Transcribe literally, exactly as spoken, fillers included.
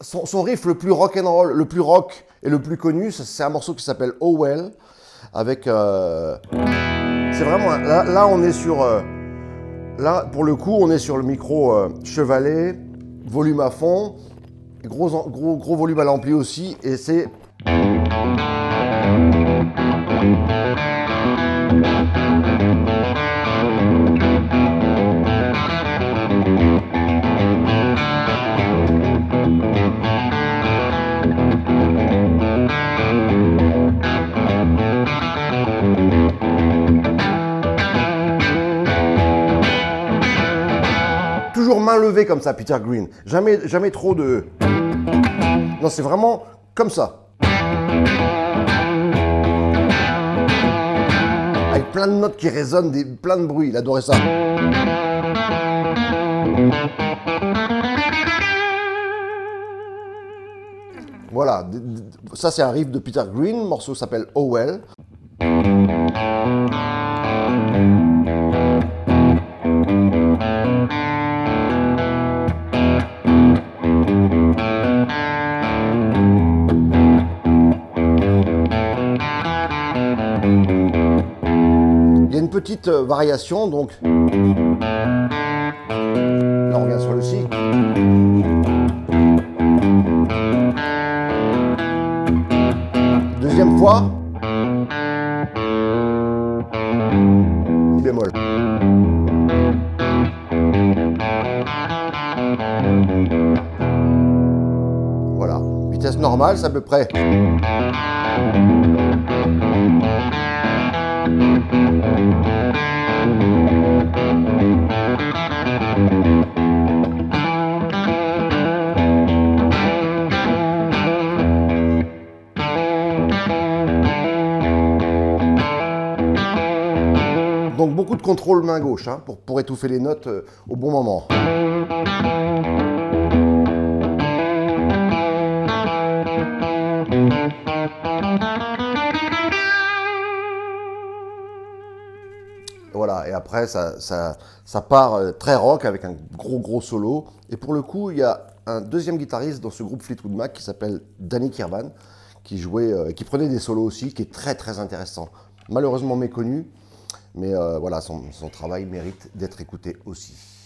son, son riff le plus rock and roll, le plus rock et le plus connu, c'est un morceau qui s'appelle Oh Well, avec... Euh, c'est vraiment... Là, là, on est sur... Euh, là, pour le coup, on est sur le micro euh, chevalet, volume à fond, gros, gros, gros volume à l'ampli aussi, et c'est... Toujours main levée comme ça, Peter Green. Jamais, jamais trop de... Non, c'est vraiment comme ça. Avec plein de notes qui résonnent, des, plein de bruits. Il adorait ça. Voilà, ça c'est un riff de Peter Green. Le morceau s'appelle Oh Well. Il y a une petite variation, donc là on revient sur le Si. Deuxième fois, Si bémol. Voilà, vitesse normale, c'est à peu près. Donc beaucoup de contrôle main gauche hein, pour, pour étouffer les notes euh, au bon moment. Voilà, et après ça, ça, ça part euh, très rock avec un gros gros solo. Et pour le coup, il y a un deuxième guitariste dans ce groupe Fleetwood Mac qui s'appelle Danny Kirwan, qui jouait, euh, qui prenait des solos aussi, qui est très très intéressant. Malheureusement méconnu, mais euh, voilà, son, son travail mérite d'être écouté aussi.